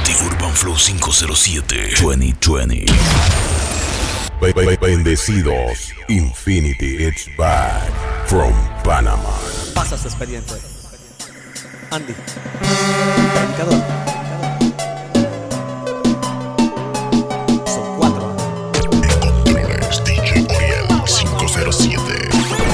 The Urban Flow 507 2020. Bendecidos, Infinity, it's back from Panama. Pasa su expediente. Andy, predicador. Son 4. Controles DJ Oriel 507.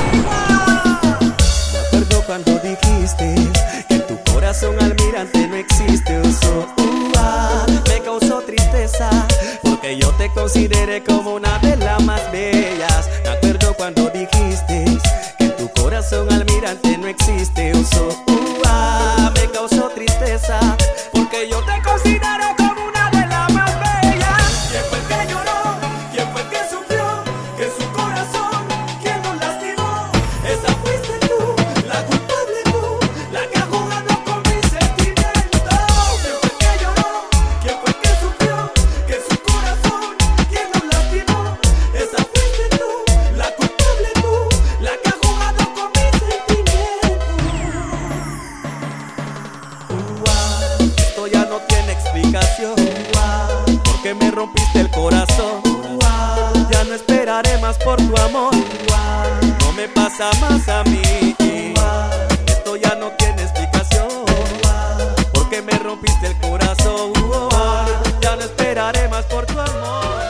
Me acuerdo cuando dijiste que en tu corazón almirante no existe. Me causó tristeza porque yo te consideré como una de las más bellas. Me acuerdo cuando dijiste que en tu corazón almirante no existe. Me causó tristeza porque yo te considero como una de las más bellas. ¿Quién fue el que lloró? ¿Quién fue el que sufrió? Que en su corazón, ¿quién nos lastimó? Esa fuiste tú, la culpable tú, la que ha jugado con mis sentimientos. ¿Quién fue el que lloró? ¿Quién fue el que sufrió? Que en su corazón, ¿quién nos lastimó? Esa fuiste tú, la culpable tú, la que ha jugado con mis sentimientos. Esto ya no tiene explicación. ¿Por qué me rompiste el corazón? Ya no esperaré más por tu amor. No me pasa más a mí. Esto ya no tiene explicación. ¿Por qué me rompiste el corazón? Ya no esperaré más por tu amor.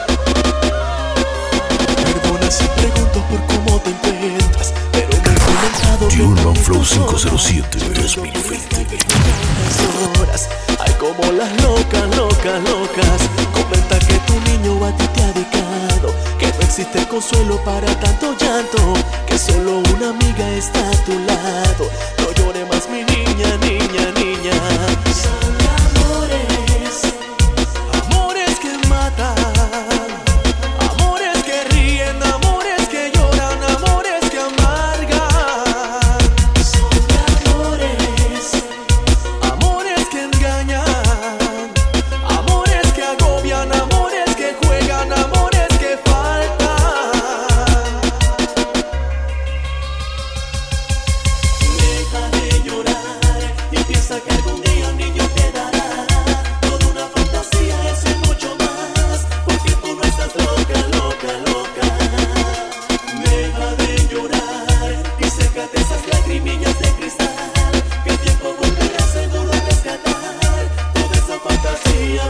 Perdona si pregunto por cómo te encuentras, pero me he comentado The que Urban Flow tantas 507 horas, 2020. horas, ay como las locas comenta que tu niño a ti te ha dedicado, que no existe consuelo para tanto llanto, que solo una amiga está a tu lado. No llore más mi niña. Son amores que matan, amores que ríen, amores que lloran, amores que amargan. Son amores que engañan, amores que agobian, amores que juegan, amores que faltan. Deja de llorar y piensa que algún día un niño te dará toda una fantasía, eso y mucho más, porque tú no estás loca. Deja de llorar y sécate esas lagrimillas de cristal, que el tiempo volverá seguro a rescatar toda esa fantasía.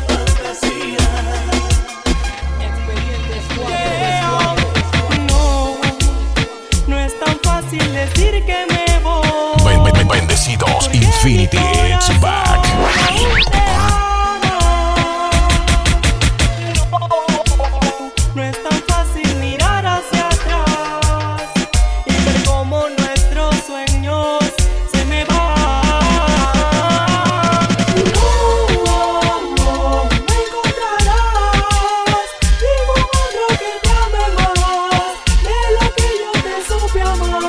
No es tan fácil decir que me voy. Bendecidos, Infinity, it's back. No es tan fácil mirar hacia atrás y ver cómo nuestros sueños se me van. No me encontrarás ningún otro que te ame más de lo que yo te supe amar.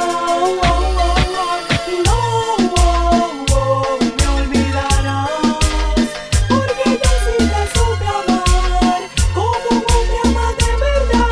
No me olvidarás, porque yo sí te supe amar como un hombre ama de verdad.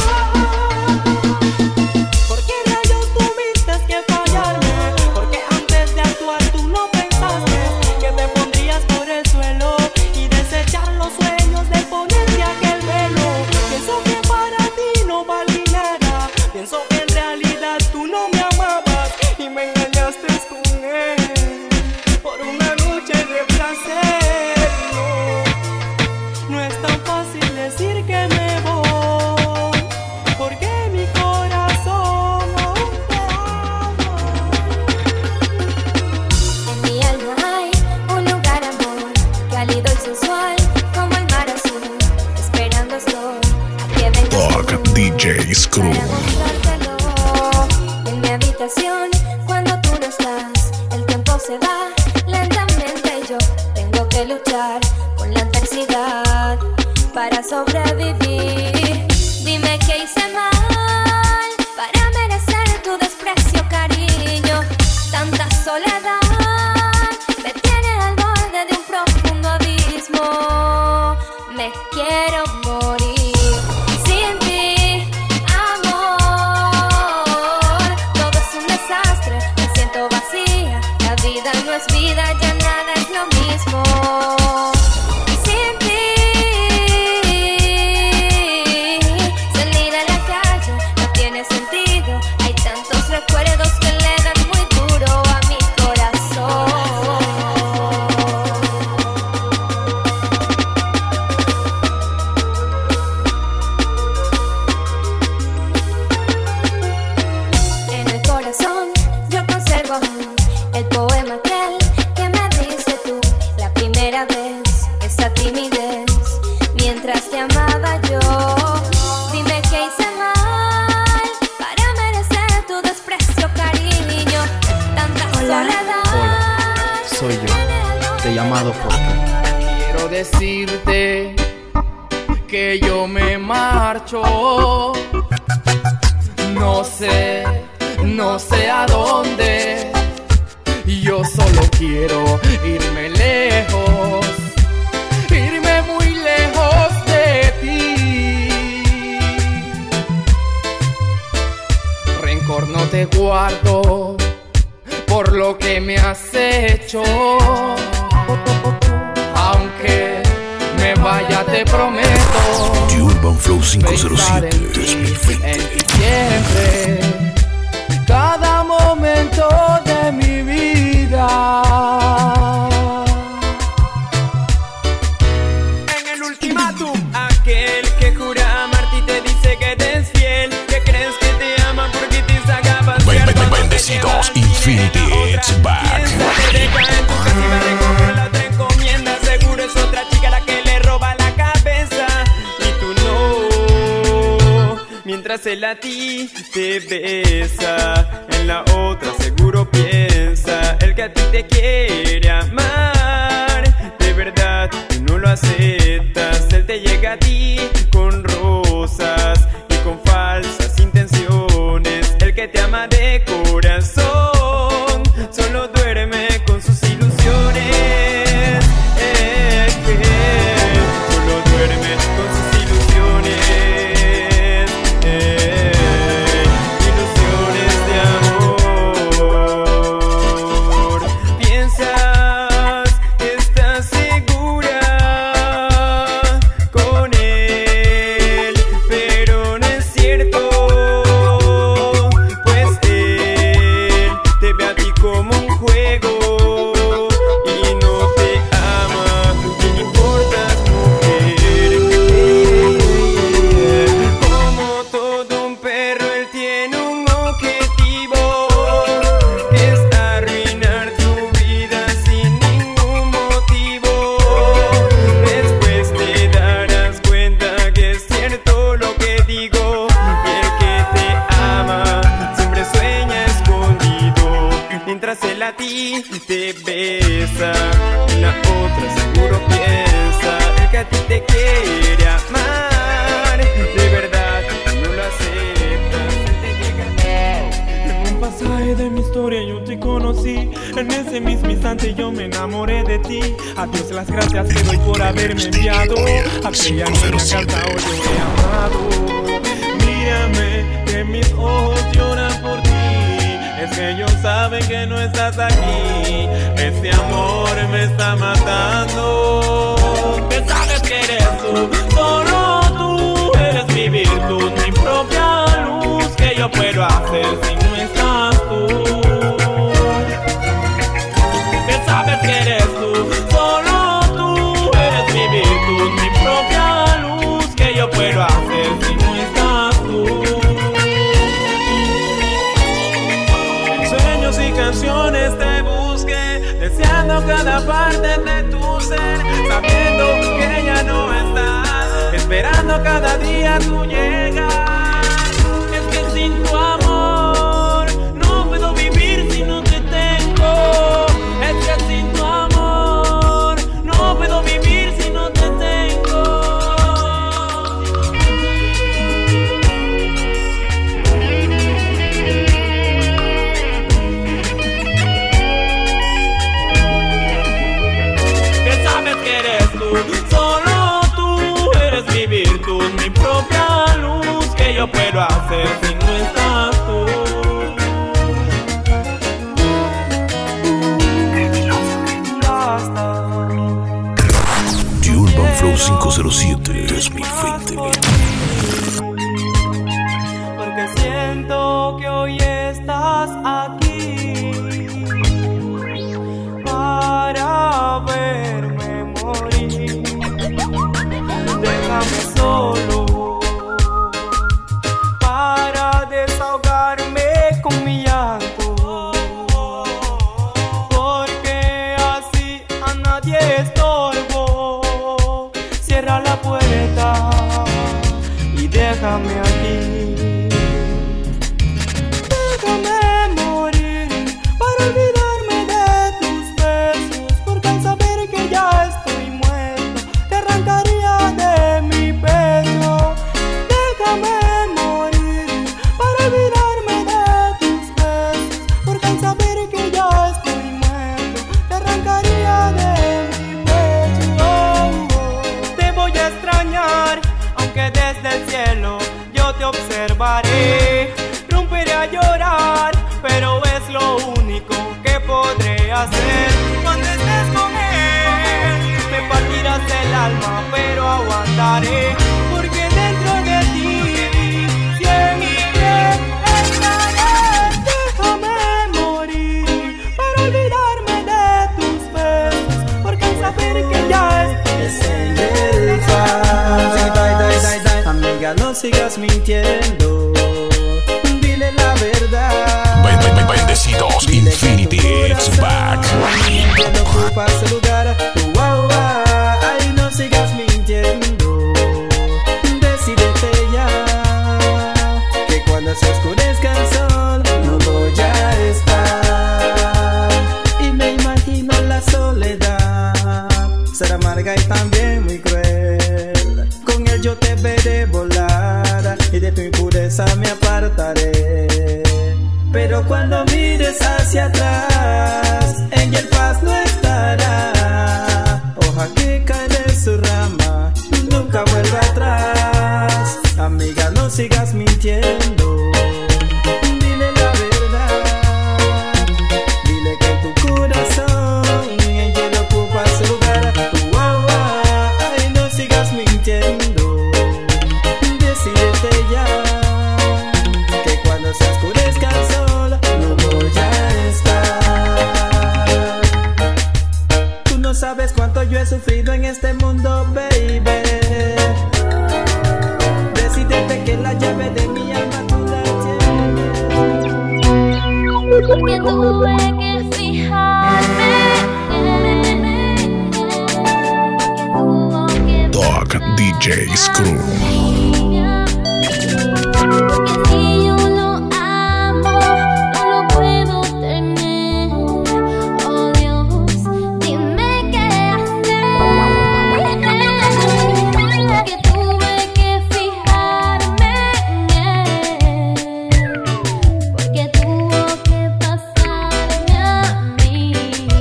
¿Por qué rayos tuviste que fallarme? Porque antes de actuar tú no pensaste que te pondrías por el suelo y desechar los sueños de ponerte aquel velo. Pienso que para ti no valí nada, pienso que en realidad tú no me amabas y me engañaste con él por una noche de placer. No es tan fácil decir que me voy, porque mi corazón aún te ama. En mi alma hay un lugar, amor, cálido y sensual, como el mar azul. Esperando estoy a que vengas Talk tú DJ Screw. para mostrártelo. En mi habitación, cuando tú no estás, el tiempo se va lentamente y yo tengo que luchar con la adversidad para sobrevivir. Dime qué hice mal para merecer tu desprecio, cariño. Tanta soledad me tiene al borde de un profundo abismo. Me quiero morir sin ti, amor. Todo es un desastre, me siento vacía. La vida no es vida, ya nada es lo mismo. Sin ti vez esa timidez mientras te amaba yo. Dime qué hice mal para merecer tu desprecio, cariño. Tanta soledad. Hola, soy yo. Te he llamado porque quiero decirte que yo me marcho. No sé a dónde. Yo solo quiero irme lejos, irme muy lejos de ti. Rencor no te guardo por lo que me has hecho. Aunque me vaya te prometo The Urban Flow 507 en ti 2020. siempre, cada momento de mi vida. En el ultimátum, aquel que jura amarte y te dice que te es fiel, que crees que te ama porque te saca a pasear cuando te Bendecidos, lleva y Infinity, tiene a it's otra. back. Piensa que deja en tu casa y va a recoger la otra encomienda. Seguro es otra chica la que le roba la cabeza y tú no. Mientras él a ti te besa, en la otra seguro piensa. El que a ti te quiere amar, de verdad tú no lo aceptas. Él te llega a ti con rosas y con falsas intenciones. El que te ama de corazón solo duerme con sus ilusiones. Solo duerme con sus ilusiones. Ilusiones de amor. Piensas que estás segura con él, pero no es cierto. Pues él te ve a ti como un juego y no te ama, y no importas, mujer. Como todo un perro, él tiene un objetivo, que es arruinar tu vida sin ningún motivo. Después te darás cuenta que es cierto lo que digo, y el que te ama siempre sueña escondido. Mientras él a ti te besa, en la otra seguro piensa. El que a ti te quiere amar, de verdad no lo aceptas. Él te llega a ti. En un pasaje de mi historia yo te conocí. En ese mismo instante yo me enamoré de ti. A Dios las gracias te doy por haberme enviado. Aquella niña que hasta hoy yo he amado. Mírame, que mis ojos lloran por ti. Es que ellos saben que no estás aquí. Este amor me está matando. Que sabes que eres tú, solo tú eres mi virtud, mi propia luz. Que yo puedo hacer si no estás tú. Que sabes que eres tú, solo tú eres mi virtud, mi propia luz. Que yo puedo hacer si no estás tú. En sueños y canciones te busqué, deseando cada parte de tu ser, sabiendo que ya no estás, esperando cada día tu llegar. Es que sin tu amor no puedo vivir si no te tengo. Es que sin tu amor no puedo vivir si no te tengo. Que sabes que eres tú, solo tú eres mi virtud, mi propia luz. Que yo puedo hacer si no estás tú. The Urban Flow 507 2020. Porque siento que hoy estás aquí para verme morir. Déjame solo para desahogarme con mi llanto, porque así a nadie estorbo. déjame aquí. Déjame morir para olvidarme de tus besos, porque al saber que ya estoy muerto te arrancaría de mi pecho. Déjame morir para olvidarme de tus besos, porque al saber que ya estoy muerto te arrancaría de mi pecho. Te voy a extrañar, aunque desde el cielo yo te observaré. Romperé a llorar, pero es lo único que podré hacer. Cuando estés con él, me partirás el alma, pero aguantaré, porque dentro de ti siempre estaré. Déjame morir para olvidarme de tus besos, porque al saber que ya es en el amiga, no sigas mintiendo, dile la verdad. Bendecidos, Infinity It's Back. No ocupas el lugar, ay, no sigas mintiendo, decídete ya, que cuando se oscurezca el sol no voy a estar. Y me imagino la soledad, será amarga y también muy cruel. Con él yo te veré volar y de tu impureza me apartaré. Pero cuando mires hacia atrás, en el paz no estará. Hoja que cae de su rama, nunca vuelva atrás. Amiga, no sigas mintiendo, dile la verdad. Dile que tu corazón en él ocupa su lugar. Ay, no sigas mintiendo, decídete ya, que cuando se oscurezca el sol no voy a estar. Tú no sabes cuánto yo he sufrido en este mundo, baby. Decídete que la llave de mi alma tú la tienes. Porque tuve que fijarme. Dog DJ Screw. Porque si yo lo amo, no lo puedo tener. Oh Dios, dime qué hacer. Porque tuve que fijarme en él, porque tuvo que pasarme a mí.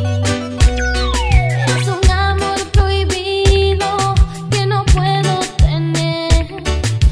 Es un amor prohibido que no puedo tener.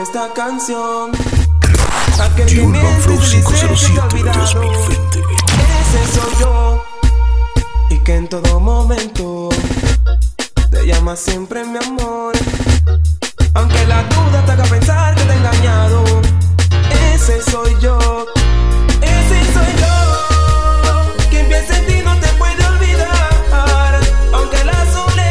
esta canción. Aquel que Urban miente Flow y dice que te ha 507 olvidado. 2020. Ese soy yo. Y que en todo momento te llama siempre mi amor. Aunque la duda te haga pensar que te he engañado. Ese soy yo. Ese soy yo. Quien piensa en ti no te puede olvidar. Aunque la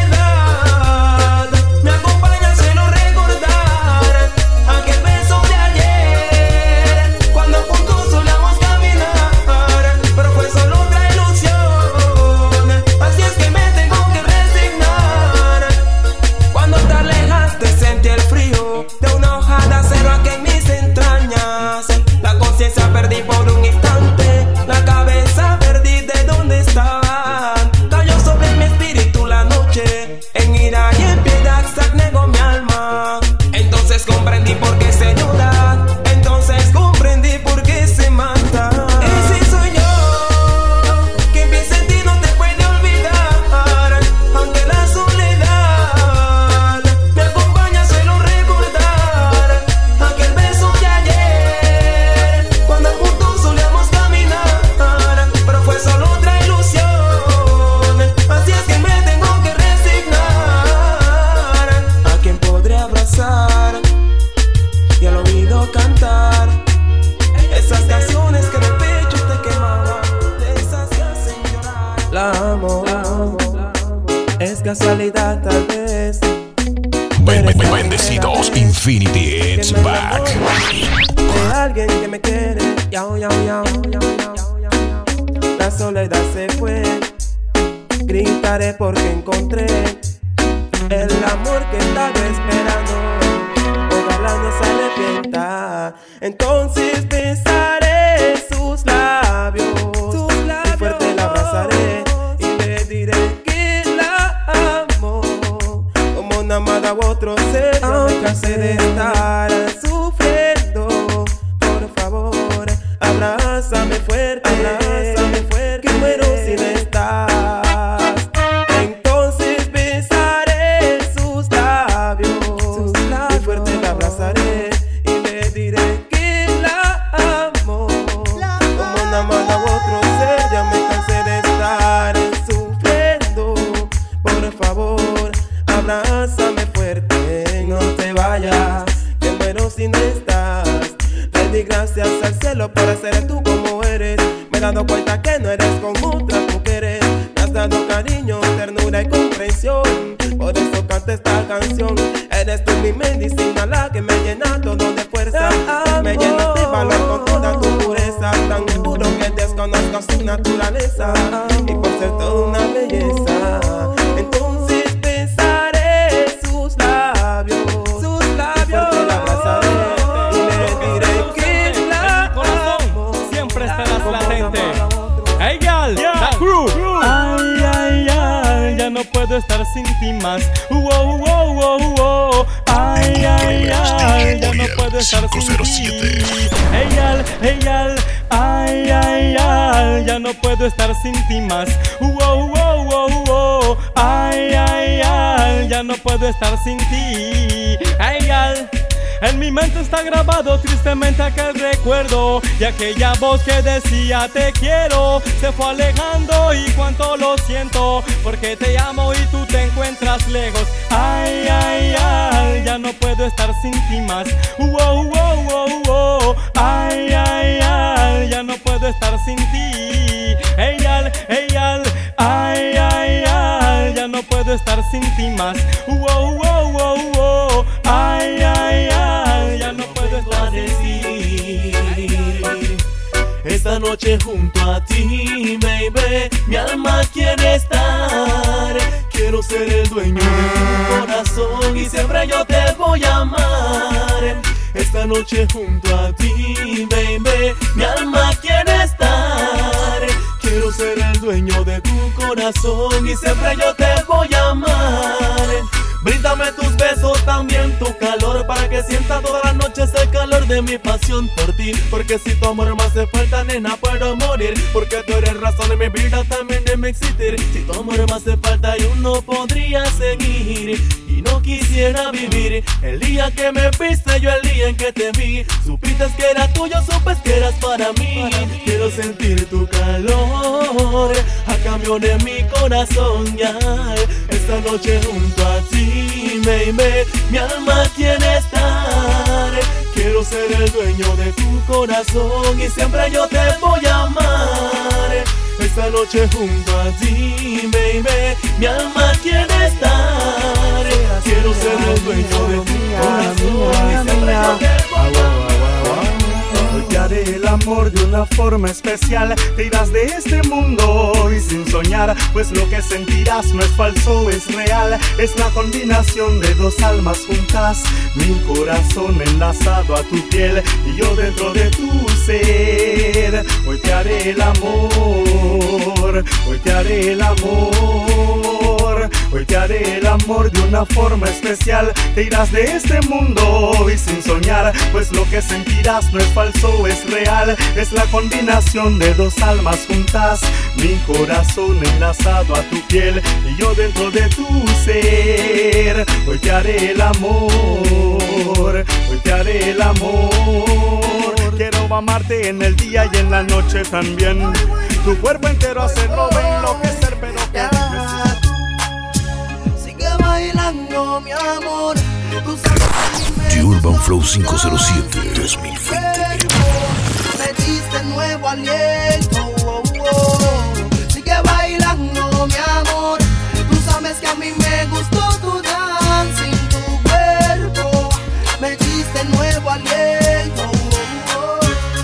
soledad me acompaña, suelo recordar aquel beso de ayer, cuando juntos solíamos caminar, pero fue solo otra ilusión. Así es que me tengo que resignar. Cuando te alejaste sentí el frío de una hoja de acero aquí en mis entrañas. La conciencia perdí por un instante, la cabeza perdí de dónde estaba. Cayó sobre mi espíritu la noche, en ira y en piedad negó mi alma. Entonces comprendí por qué se llora, entonces comprendí por qué se mata. Ese soy yo, quien piensa en ti no te puede olvidar. Aunque la soledad me acompaña, suelo recordar aquel beso de ayer, cuando juntos solíamos caminar, pero fue solo otra ilusión. Así es que me tengo que resignar. A quien podré abrazar y al oído cantar esas canciones que en el pecho te quemaban, de esas que hacen llorar. La amo, es casualidad tal vez. Bendecidos, Infinity, it's back. De alguien que me quiere, yao, yao, yao, yao, yao. La soledad se fue, gritaré porque encontré el amor que estaba esperando. Ojalá no se arrepienta. Entonces besaré sus labios, y fuerte la abrazaré y le diré que la amo como una amada u otro ser. Yo me cansé de estar sufriendo. Por favor, abrázame fuerte, que muero si no estás. Entonces besaré sus labios, y fuerte la abrazaré y le diré que la amo como una amada u otro ser. Ya me cansé de estar sufriendo. Por favor, abrázame fuerte, no te vayas, que muero si no estás. Le di gracias al cielo por ser tú como eres. Me he dado cuenta que no eres con otras mujeres. Me has dado cariño, ternura y comprensión. Por eso canto esta canción. Eres tú mi medicina, la que me llena todo de fuerza. Me llenas de valor con toda tu pureza. Tan puro que desconozco su naturaleza, y por ser toda una belleza. Entonces besaré sus labios, y fuerte la abrazaré y le diré que la amo. Siempre estarás latente. Hey, gal, la crew. Ay, ay, ay, ya no puedo estar sin ti más. Wow, wow, wow, wow. Ay, ay, ay, ya no puedo estar sin ti. Hey, gal, ay, ay, ay, ya no puedo estar sin ti más. Wow, wow, wow, wow. Ay, ay, ay, ya no puedo estar sin ti. Hey, gal. En mi mente está grabado tristemente aquel recuerdo y aquella voz que decía te quiero se fue alejando, y cuánto lo siento porque te amo y tú te encuentras lejos. Ay, ay, ay, ya no puedo estar sin ti más. Wow, wow, wow, wow. Ay, ay, ay, ya no puedo estar sin ti. Ey, al, ay, ay, ay, ya no puedo estar sin ti más. Wow, wow, wow, wow. Ay, ay, ay, ya no puedo estar sin ti. Esta noche junto a ti, baby, mi alma quiere estar. Quiero ser el dueño de tu corazón y siempre yo te voy a amar. Esta noche junto a ti, baby, mi alma quiere estar. Quiero ser el dueño de tu corazón y siempre yo te voy a amar. Bríndame tus besos, también tu calor, para que sienta todas las noches el calor de mi pasión por ti. Porque si tu amor me hace falta, nena, puedo morir. Porque tú eres razón de mi vida, también de mi existir. Si tu amor me hace falta, yo no podría seguir. Y no quisiera vivir el día que me viste, yo el día en que te vi. Supiste que era tuyo, supes que eras para mí. Quiero sentir tu calor a cambio de mi corazón, ya. Esta noche junto a ti, baby, mi alma quiere estar. Quiero ser el dueño de tu corazón y siempre yo te voy a amar. Esta noche junto a ti, baby, mi alma quiere estar. Quiero ser el dueño de tu corazón y siempre yo te voy a amar. Hoy te haré el amor de una forma especial. Te irás de este mundo y sin soñar, pues lo que sentirás no es falso, es real. Es la combinación de dos almas juntas, mi corazón enlazado a tu piel y yo dentro de tu ser. Hoy te haré el amor, hoy te haré el amor, hoy te haré el amor de una forma especial. Te irás de este mundo y sin soñar, pues lo que sentirás no es falso, es real. Es la combinación de dos almas juntas, mi corazón enlazado a tu piel y yo dentro de tu ser. Hoy te haré el amor, hoy te haré el amor. Quiero amarte en el día y en la noche también. Tu cuerpo entero hacerlo enloquecer, pero que sigue bailando, mi amor. Tú sabes The Urban Flow 507 2020. Me diste nuevo aliento, oh, oh. Sigue bailando, mi amor. Tú sabes que a mí me gustó tu dancing, tu cuerpo. Me diste nuevo aliento, oh, oh.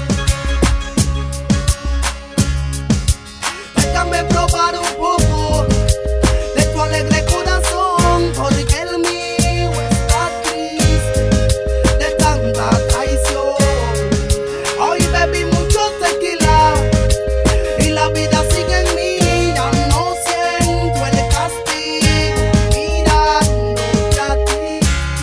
Déjame probar un poco de tu alegre corazón, porque el mío está triste de tanta traición. Hoy bebí mucho tequila y la vida sigue en mí. Ya no siento el castigo mirándote a ti.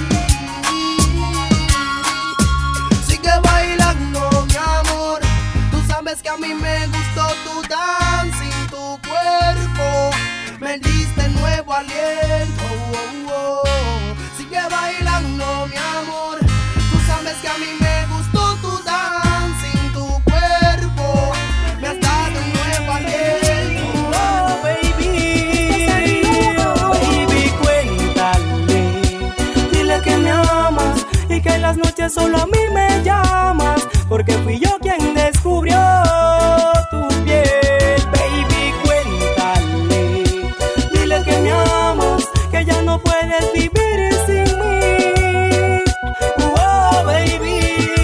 Sigue bailando, mi amor. Tú sabes que a mí me gustó tu dancing, tu cuerpo. Me diste nuevo aliento, oh, oh, oh. Sigue bailando, mi amor. Tú sabes que a mí me gustó tu dancing, tu cuerpo. Me has dado un nuevo aliento, oh, baby. Baby, cuéntale, dile que me amas y que en las noches solo a mí me llamas, porque fui yo quien descubrió tu piel. Baby, cuéntale, dile que me amas, que ya no puedes vivir sin mí. Oh, baby,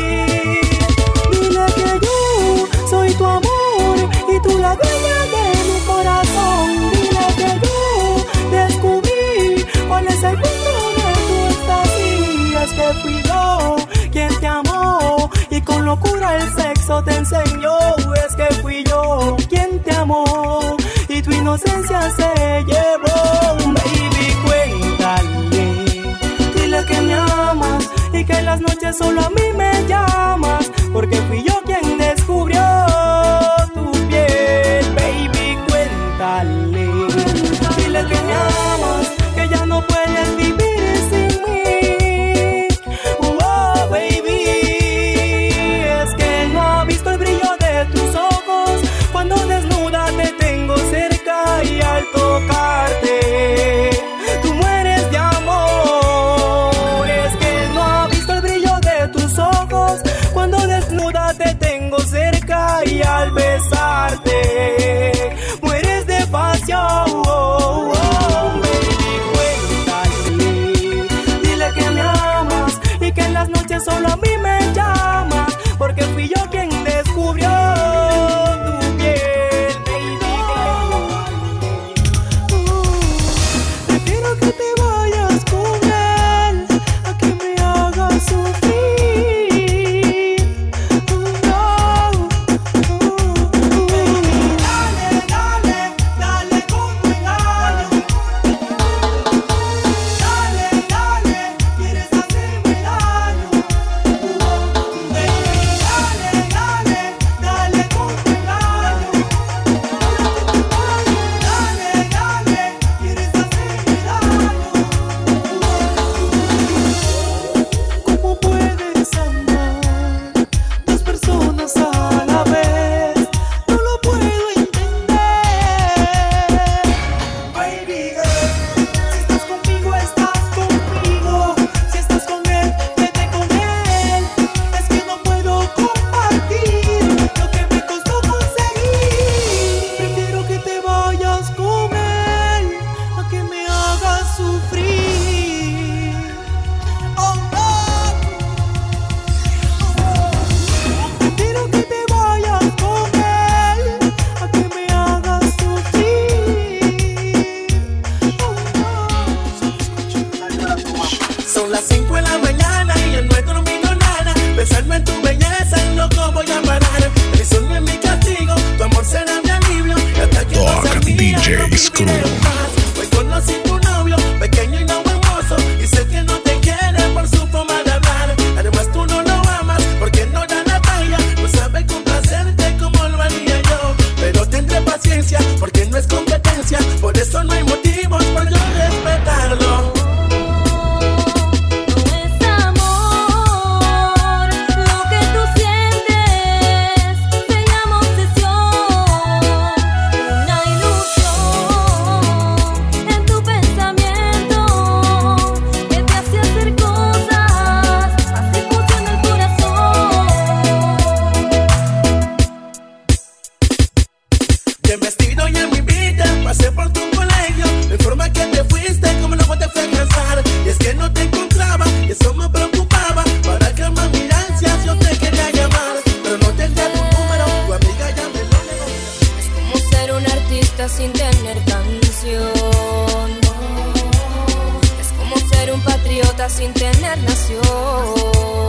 dile que yo soy tu amor y tú la dueña de mi corazón. Dile que yo descubrí cuál es el mundo de tu estancia. Es que fui yo quien te amó y con locura el sexo te enseñó. Es que fui yo quien te amó y tu inocencia se llevó. Baby, cuéntale, dile que me amas y que en las noches solo a mí me llamas, porque fui yo quien descubrió tu piel. Baby, cuéntale, dile que me amas, que ya no puedes vivir sin mí. Oh, baby, es que no ha visto el brillo de tus ojos cuando desnuda te tengo cerca y al tocarte tú mueres de amor. Es que no ha visto el brillo de tus ojos Bien vestido y en mi vida pasé por tu colegio. De forma que te fuiste como luego te fue a alcanzar. Y es que no te encontraba y eso me preocupaba. Para calmar mis ansias yo te quería llamar, pero no tenía tu número, tu amiga ya me lo negó. Es como ser un artista sin tener canción. Es como ser un patriota sin tener nación.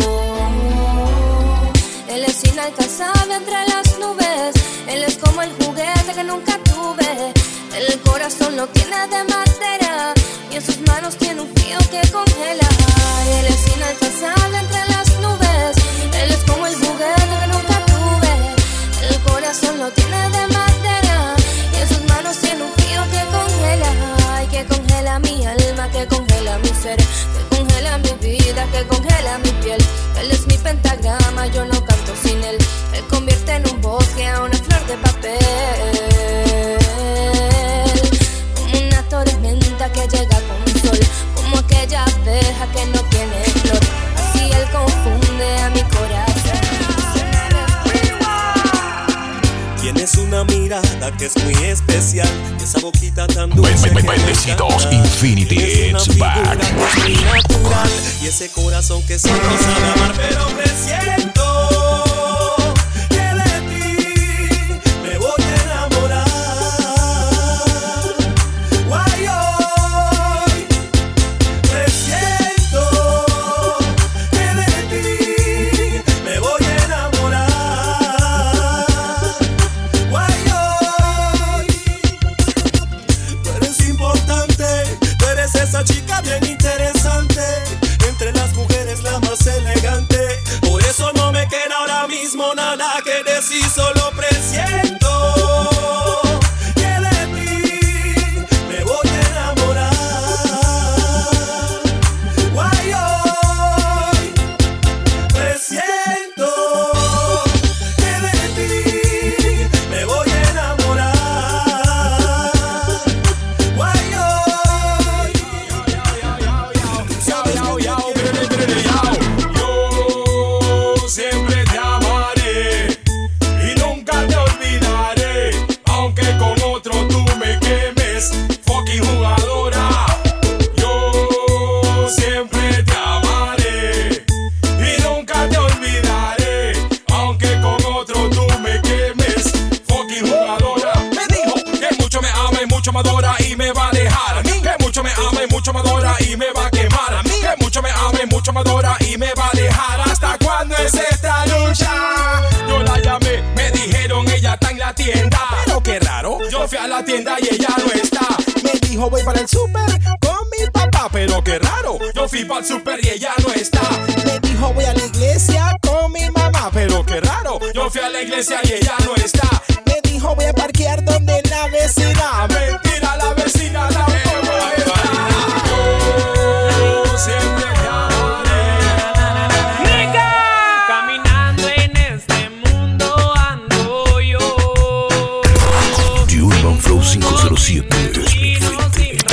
Él es inalcanzable entre las nubes. Él es como el juguete que nunca tuve. El corazón lo tiene de madera y en sus manos tiene un frío que congela. Él es inalcanzable entre las nubes. Él es como el juguete que nunca tuve. El corazón lo tiene de madera y en sus manos tiene un frío que congela. Ay, que congela mi alma, que congela mi ser, que congela mi vida, que congela mi piel. Él es mi pentagrama, yo no canto sin él. Él convierte en un bosque a una flor de papel. Como una tormenta que llega con sol, como aquella abeja que no tiene flor. Así él confunde a mi corazón. Tienes una mirada que es muy especial, esa boquita tan dulce que me Bendecidos encanta. Infinity Tienes It's una figura back. que es muy natural y ese corazón que solo sabe amar. Pero presiento que de ti me voy a enamorar. Guay, hoy presiento que de ti me voy a enamorar. Tú eres importante, tú eres esa chica bien interesante, entre las mujeres la más elegante. Por eso no me queda ahora mismo nada que decir, solo presiento que de ti me voy a enamorar. Guay, hoy presiento que de ti me voy a enamorar. Guay, hoy. Yo siempre te amaré y nunca te olvidaré, aunque con otro tú me quemes, fucking jugadora. Yo siempre te amaré y nunca te olvidaré, aunque con otro tú me quemes, fucking jugadora. Me dijo que mucho me ama y mucho me adora y me va a dejar a mí. Que mucho me ama y mucho me adora y me va a quemar a mí. Que mucho me ama y mucho me adora y me va a dejar. ¿Hasta cuándo es esta lucha? Yo la llamé, me dijeron ella está en la tienda. Pero qué raro, yo fui a la tienda y ella no está. Me dijo voy para el súper con mi papá. Pero qué raro, yo fui para el súper y ella no está. Me dijo voy a la iglesia con mi mamá. Pero qué raro, yo fui a la iglesia y ella no está. Me dijo voy a parquear donde la vecina. Mentira, la vecina tampoco está. Yo siempre te amaré. Caminando en este mundo ando yo. The Urban Flow 507 Y no 2020. sin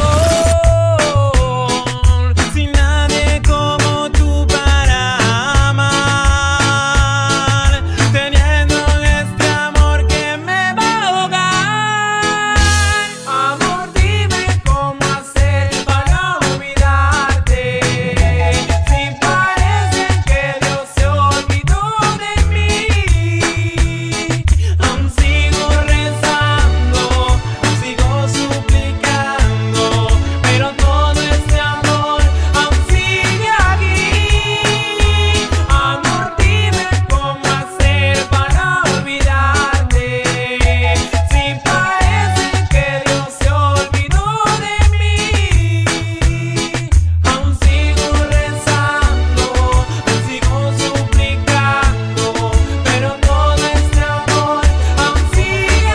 razón, sin nadie como tú para amar, teniendo este amor que me va a ahogar. Amor, dime cómo hacer para olvidarte, si parece que Dios se olvidó de mí. Aún sigo rezando, aún sigo suplicando, pero todo este amor aún sigue aquí. Amor, dime cómo hacer para olvidarte, si parece que Dios se olvidó de mí. Aún sigo rezando, aún sigo suplicando, pero todo este amor aún sigue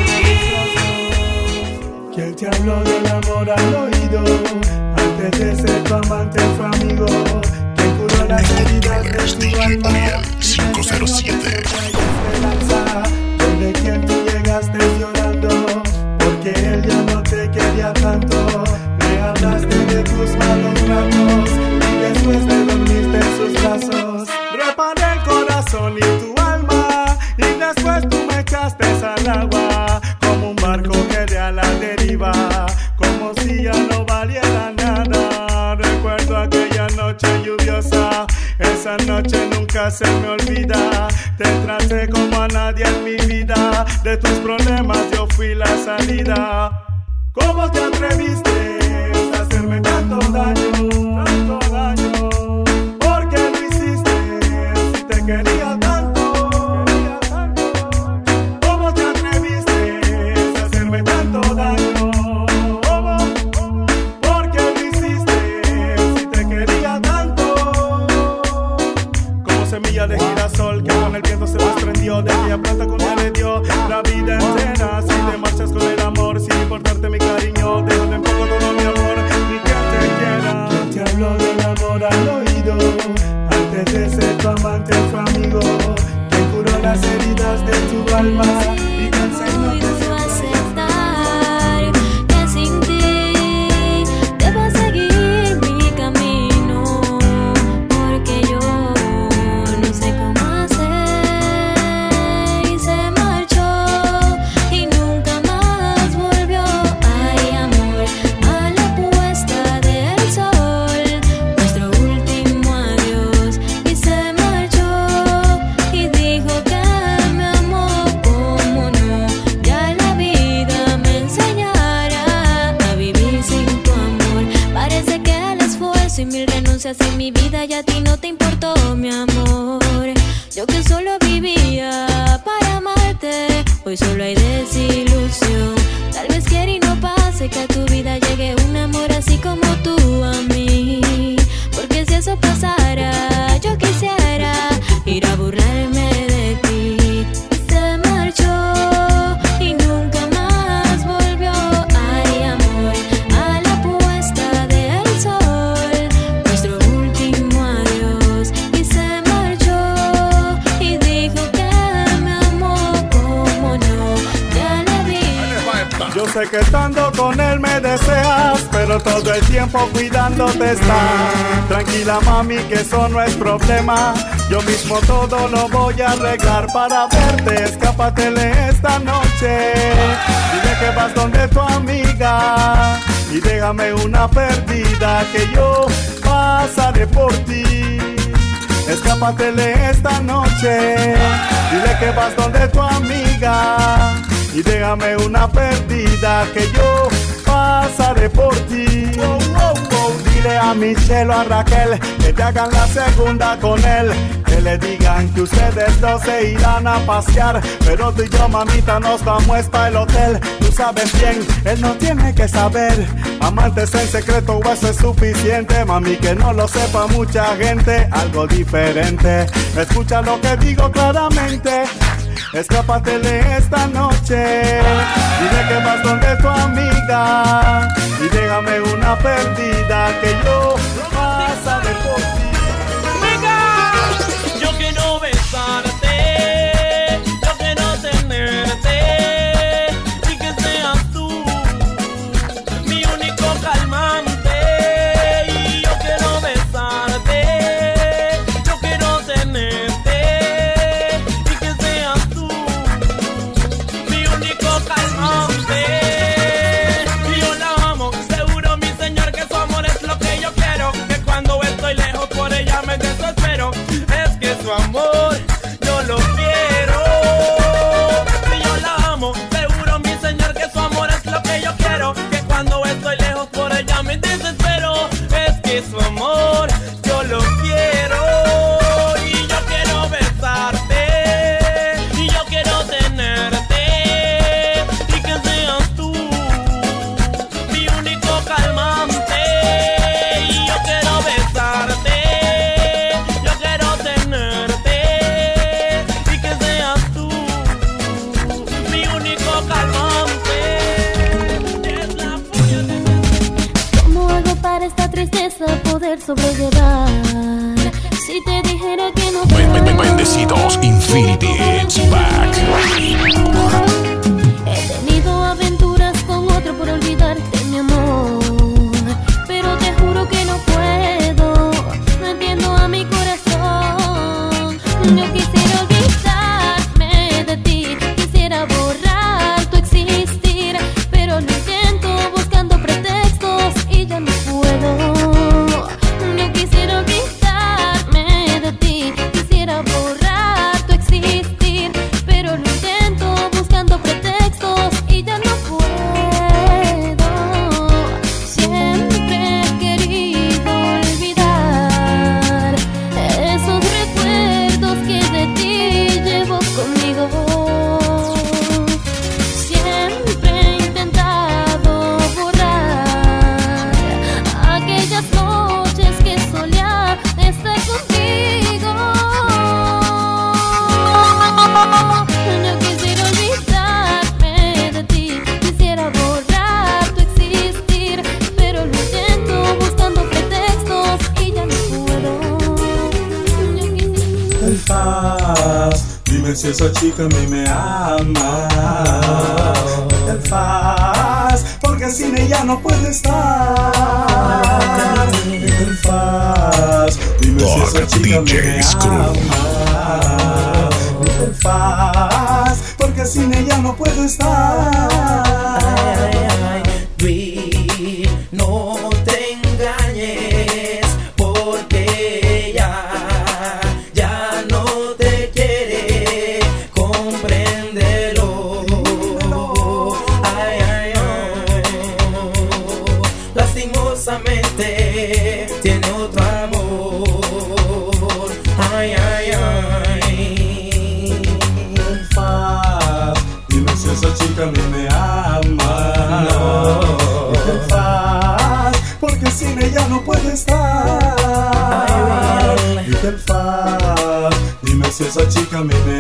aquí. ¿Quién te habló del amor al oído? Antes de ser tu amante fue amigo. ¿Quién curó las heridas de tu alma? Ariel 507. Esperanza, donde quien tú llegaste llorando, porque él ya no te quería tanto. Me hablaste de tus malos ratos y después te dormiste en sus brazos. Reparé el corazón y tu alma y después tú me echaste al agua. esa noche nunca se me olvida. Te traté como a nadie en mi vida. De tus problemas yo fui la salida. ¿Cómo te atreviste a hacerme tanto daño? Tanto daño. ¿Por qué lo hiciste si te quería tanto? ¿Cómo te atreviste a hacerme tanto daño? ¿Por qué lo hiciste si te quería tanto? Como semilla de girasol que con el viento se desprendió, de aquella planta con ella le dio la vida entera. Si te marchas con el amor, sin importarte mi cariño, déjame en poco todo mi amor, ni que te quiera. Yo te hablo del amor al oído, antes de ser tu amante fue amigo, que curó las heridas de tu alma y que enseñó que se aceptar que sin ti debo seguir mi camino, porque yo no sé cómo hacer. Y se marchó y nunca más volvió. Ay, amor, a la puesta del sol, nuestro último adiós. Y se marchó y dijo que me amó, como no, ya la vida me enseñará a vivir sin tu amor. Parece que el esfuerzo y mil renuncias en mi vida ya a ti no te importó, mi amor. Yo que solo vivía para amarte, hoy solo hay desilusión. Tal vez quiera y no pase que a tu vida llegue un amor así como tú a mí, porque si eso pasara, yo quisiera ir a burlarme de ti. Y se marchó y nunca más volvió. Ay, amor, a la puesta del sol, nuestro último adiós. Y se marchó y dijo que me amó, como no, ya la vi. Yo sé que estando con él me deseas, pero todo el tiempo cuidándote está. Tranquila mami, que eso no es problema, yo mismo todo lo voy a arreglar para verte. Escápatele esta noche, dile que vas donde tu amiga y déjame una perdida, que yo pasaré por ti. Escápatele esta noche, dile que vas donde tu amiga y déjame una perdida, que yo pasaré por ti. Oh, oh, oh. Dile a Michelle o a Raquel que te hagan la segunda con él, que le digan que ustedes dos se irán a pasear, pero tú y yo, mamita, nos vamos para el hotel. Tú sabes bien, él no tiene que saber. Amarte es en secreto o eso es suficiente, mami, que no lo sepa mucha gente. Algo diferente, escucha lo que digo claramente. Escápatele esta noche, dile que vas donde tu amiga y déjame una perdida, que yo pasaré por ti. Venga, yo quiero besarte, yo quiero tenerte y que seas tú mi único calmante. Y yo quiero besarte, yo quiero tenerte y que seas tú mi único calmante. Y yo la amo, seguro mi señor que su amor es lo que yo quiero, que cuando estoy lejos por ella me desespero. Es que su amor yo lo quiero. Y yo la amo, seguro mi señor que su amor es lo que yo quiero, que cuando estoy lejos por ella me desespero. Es que su amor yo lo quiero. Y yo quiero besarte, y yo quiero tenerte y que seas tú mi único calmante. Y yo quiero besarte, yo quiero tenerte y que seas tú mi único calmante. Es la furia de... ¿Cómo hago para esta tristeza poder sobrellevar? Si te dijera que no puedo. Bendecidos, Infinity It's Back. He tenido aventuras con otro por olvidarte, mi amor, pero te juro que no puedo. No entiendo a mi corazón. Yo quisiera olvidarme de ti, quisiera borrar tu existir, pero lo intento buscando pretextos y ya no puedo. Yo quisiera olvidarme de ti. faz, dime si esa chica a mí me ama. El faz, porque sin ella no puedo estar. El faz, dime si esa chica a mí me ama. El faz, porque sin ella no puedo estar. No te engañes, porque ya no te quiere, compréndelo. Ay, ay, ay. Lastimosamente tiene otro amor. Ay, ay, ay. El faz, dime si esa chica a mí me ama. El faz, porque sin ella no puedo estar. Dice el faz, dime si esa chica a mí me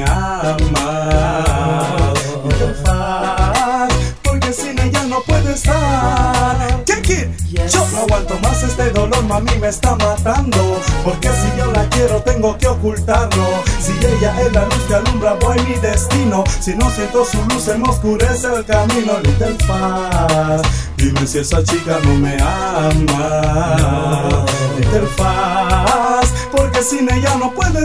ama. Dice el faz, porque sin ella no puedo estar. Kiki, yo no aguanto más este dolor, mami, me está matando. Porque si yo la quiero tengo que ocultarlo. Si ella es la luz que alumbra voy mi destino. Si no siento su luz se me oscurece el camino. Little faz, dime si esa chica no me ama. Little faz, porque sin ella no puedo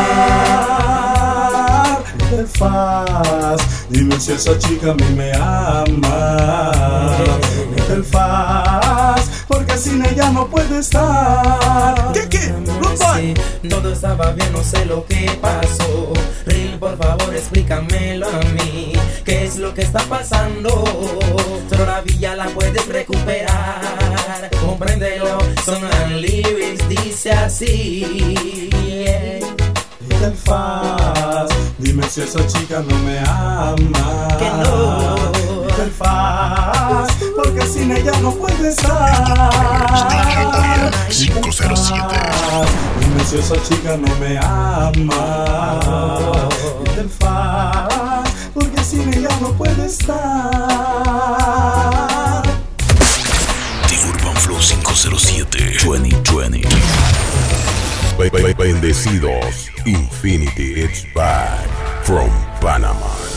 estar. Little faz, dime si esa chica a mí me ama. Little faz, porque sin ella no puedo estar. Kiki, sí, todo estaba bien, no sé lo que pasó. Real, por favor, explícamelo a mí. ¿Qué es lo que está pasando? Todavía la puedes recuperar. Compréndelo, son lyrics, dice así. Little faz, dime si esa chica no me ama. Que no. Little faz, porque sin ella no puedo estar. 507. Dime si esa chica no me ama. Little faz, porque sin ella no puedo estar. The Urban Flow 507 2020. Bendecidos, Infinity, it's back from Panama.